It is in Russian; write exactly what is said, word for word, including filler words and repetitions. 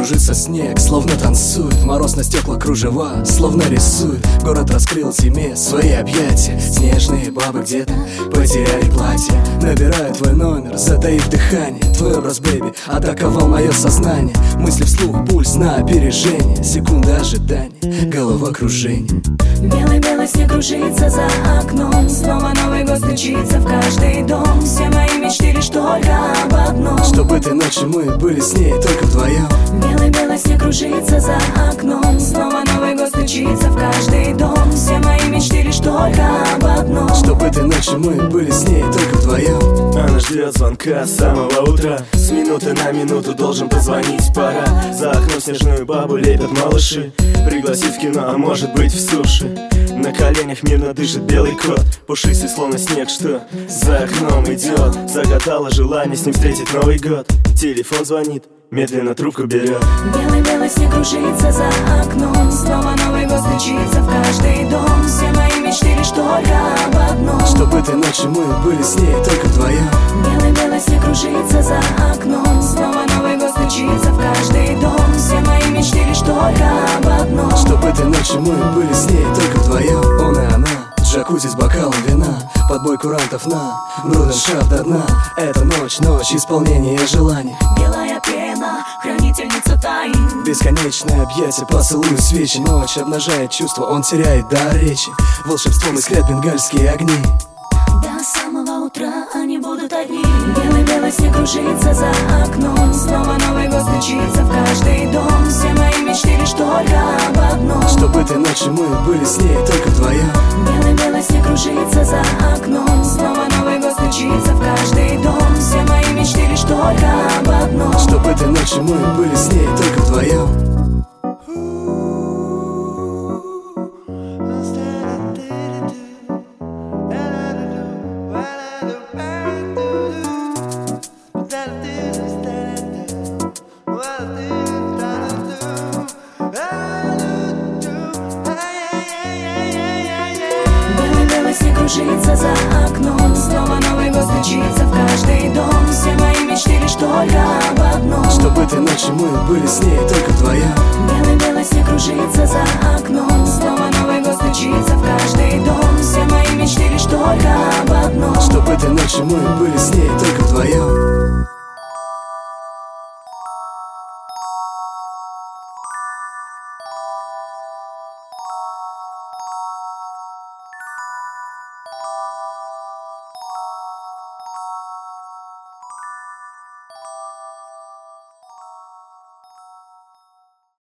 кружится снег, словно танцует. Мороз на стекла кружева, словно рисует. Город раскрыл зиме свои объятия. Снежные бабы где-то потеряли платье. Набираю твой номер, затаив дыхание. Твой образ, бэйби, атаковал мое сознание. Мысли вслух, пульс на опережение. Секунда ожидания, головокружение. Белый-белый снег кружится за окном. Снова Новый год стучится в каждый дом. Все мои мечты лишь только об одном: чтоб этой ночью мы были с ней только вдвоем. Белый-белый снег кружится за окном. Снова Новый год стучится в каждый дом. Все мои мечты лишь только об одном: чтоб этой ночью мы были с ней только вдвоем. Она ждет звонка с самого утра. С минуты на минуту должен позвонить, пора. За окном снежную бабу лепят малыши. Пригласить в кино, а может быть в суши. На коленях мирно дышит белый кот, пушистый словно снег, что за окном идет. Загадала желание с ним встретить Новый год. Телефон звонит, медленно трубку берет. Белый-белый снег кружится за окном. Снова Новый год стучится в каждый дом. Все мои мечты лишь только об одном: чтоб этой ночью мы были с ней только вдвоем. Белый-белый снег кружится за окном. Снова Новый год стучится в каждый дом. Все мои мечты лишь только об одном: чтоб этой ночью мы были с ней только вдвоем. Он и она, джакузи с бокалом вина, под бой курантов на брудершафт до дна. Это ночь, ночь исполнения желаний. Белая пена, хранительница тайн. Бесконечное объятие, поцелуй, свечи. Ночь обнажает чувства, он теряет дар речи. Волшебством искрят бенгальские огни. До самого утра они будут одни. Белый-белый снег кружится за окном. Снова Новый год стучится в каждый дом. Все мои мечты лишь только об одном: чтоб этой ночью мы были с ней только вдвоем. Белый-белый снег кружится за окном. Снова Новый год стучится в каждый дом. Все мои мечты лишь только об одном: чтоб этой ночью мы были с ней только вдвоем. Белый-белый снег кружится за окном. Снова Новый год стучится в каждый дом. Все мои мечты лишь только об одном: чтоб этой ночью мы были с ней только вдвоем. Белый-белый снег кружится за окном. Снова Новый год стучится в каждый дом. Все мои мечты лишь только об одном: чтоб этой ночью мы были с ней только вдвоем.